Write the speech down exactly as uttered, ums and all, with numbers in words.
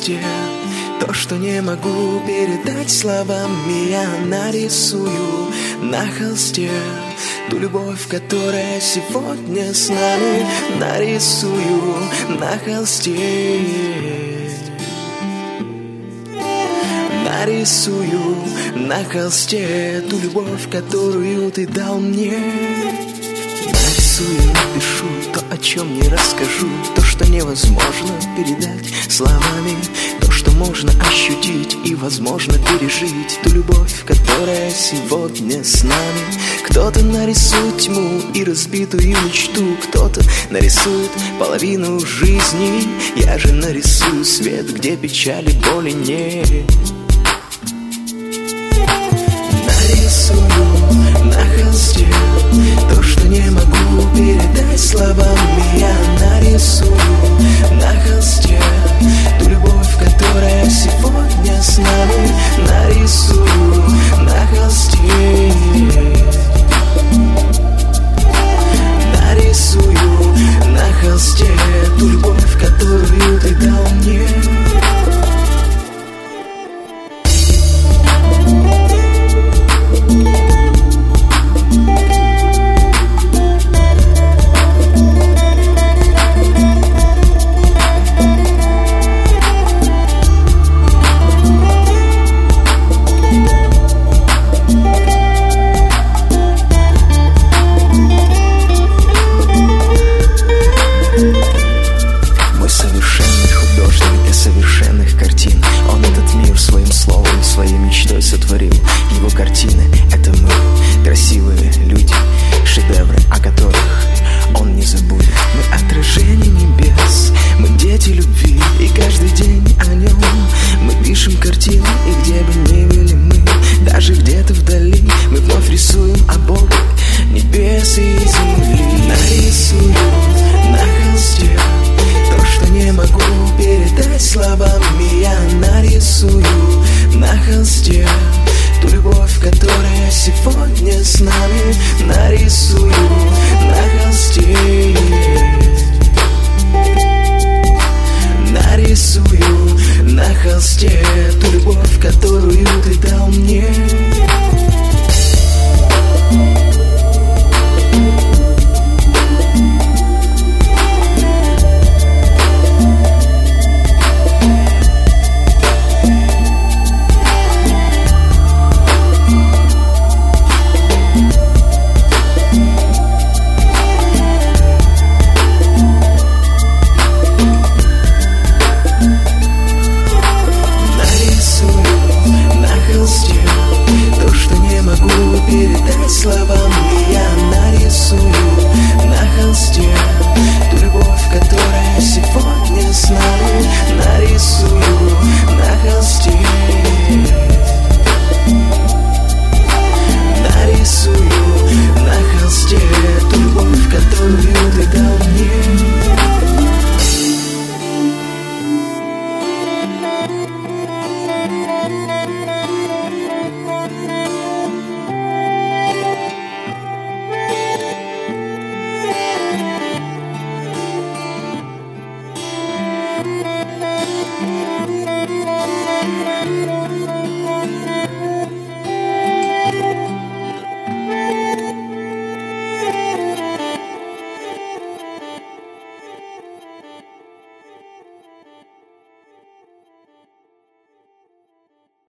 холсте. То, что не могу передать словами, я нарисую на холсте. Ту любовь, которая сегодня с нами, нарисую на холсте. Нарисую на холсте ту любовь, которую ты дал мне. Нарисую, напишу то, о чем не расскажу, то, что невозможно передать словами, то, что можно ощутить и возможно пережить. Ту любовь, которая сегодня с нами. Кто-то нарисует тьму и разбитую мечту, кто-то нарисует половину жизни. Я же нарисую свет, где печали, боли нет. Нарисую на холсте то, что не могу передать словами. Я нарисую на холсте ту любовь, которая сегодня с нами. Нарисую на холсте. Нарисую на холсте ту любовь, которую ты дал мне. Сотворил его картины, это мы, красивые люди, шедевры, о которых он не забудет. Мы отражение небес, мы дети любви, и каждый день о нем мы пишем картины. И где бы ни были мы, даже где-то вдали, мы вновь рисуем обои небес и земли. Нарисую на холсте то, что не могу передать словами. Я нарисую на холсте ту любовь, которая сегодня с нами. Нарисую на холсте. Нарисую на холсте ту любовь, которую ты дал мне. Передать словами. Я нарисую на холсте ту любовь, которая сегодня с нами. Нарисую на холсте. Нарисую на холсте ту любовь, которую ты дал мне. We'll be right back.